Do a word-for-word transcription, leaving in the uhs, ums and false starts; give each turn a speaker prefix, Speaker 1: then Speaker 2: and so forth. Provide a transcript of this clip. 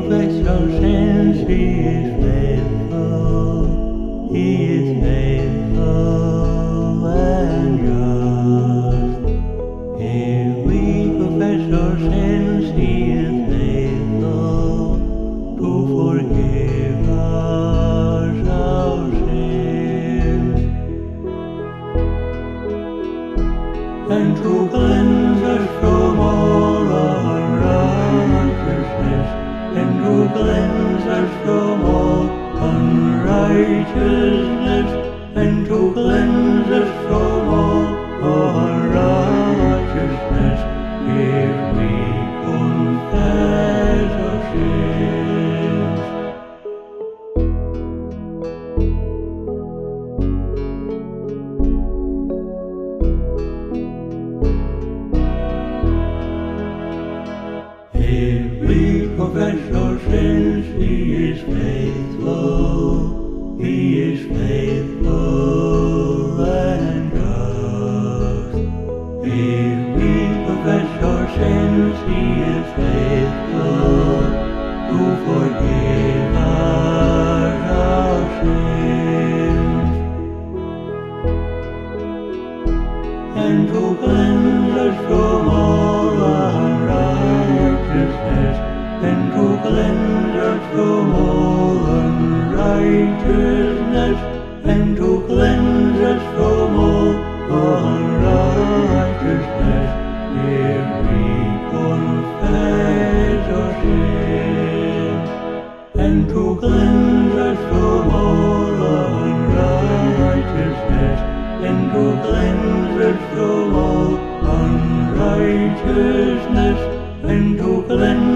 Speaker 1: confess your sins, He is faithful, He is faithful and just. If we confess our sins, He is faithful to forgive us our sins and to cleanse us from all unrighteousness, and to cleanse us from all unrighteousness, and to cleanse us from all unrighteousness, if we confess our sins. If we confess our sins, He is faithful, He is faithful and just. If we confess our sins, He is faithful to forgive us our sins and to cleanse us from all unrighteousness, and to cleanse us from all unrighteousness, and to cleanse us from all unrighteousness, if we confess our sins, and to cleanse us from all unrighteousness, and to cleanse us from all unrighteousness, and to cleanse